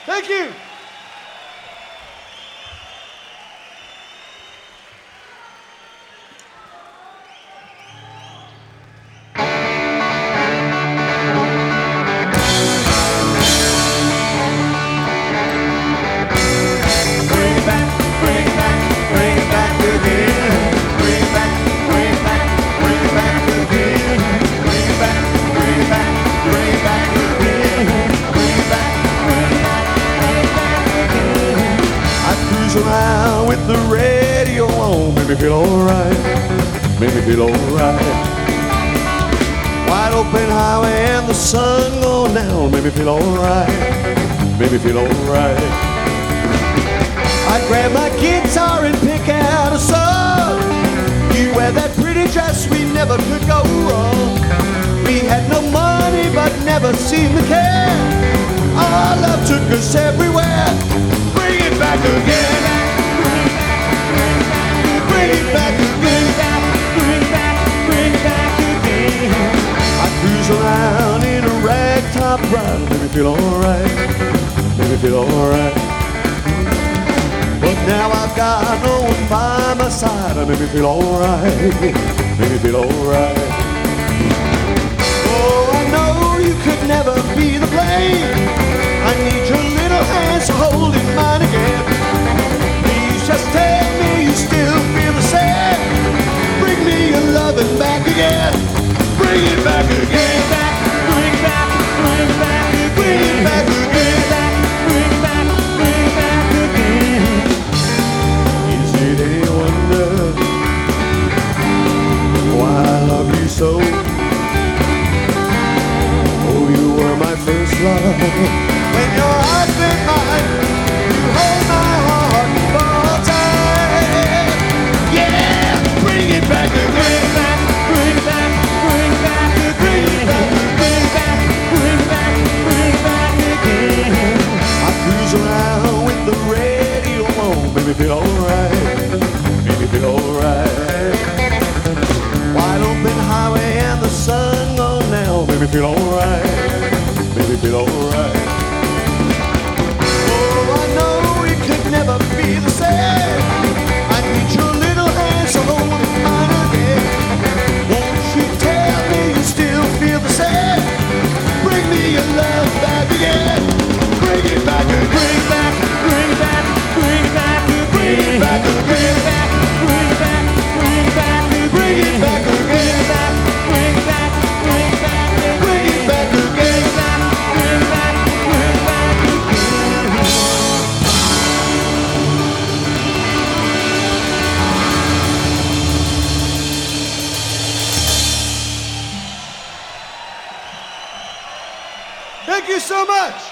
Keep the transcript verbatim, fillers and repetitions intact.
Thank you. Around with the radio on, make me feel alright, make me feel alright. Wide open highway and the sun going down, make me feel alright, make me feel alright. I grab my guitar and pick out a song. You wear that pretty dress, we never could go wrong. We had no money but never seemed to care. Our love took us everywhere. Bring it back again. Bring it back again. Bring it back, bring it back again. I cruise around in a ragtop ride, make me feel alright, make me feel alright. But now I've got no one by my side, make me feel alright, make me feel alright. Oh, I know you could never be the blame. I need your little hands holding mine again. Please just tell me you still feel the same. Bring me your loving back again. Bring it back again. Bring it back, bring it back, bring it back again. Bring it back, bring it back again. Is it any wonder why I love you so? Oh, you were my first love. When your heart been mine, you hold my heart for time. Yeah, bring it back again. Bring it back, bring it back, bring it back, bring it back, bring it back, bring it back again. I cruise around with the radio on, make me feel alright, make me feel alright. Wide open highway and the sun gone down, make me feel alright, make me feel alright. Never be the same. I need your little hands to hold mine again. Won't you tell me you still feel the same? Bring me your love back again. Bring it back, bring it back, bring it back, bring it back, bring it back, bring it back, bring it back, bring it back, bring it back again. Bring it back, bring it back, bring it back again. Bring it back, bring it back again. Thank you so much.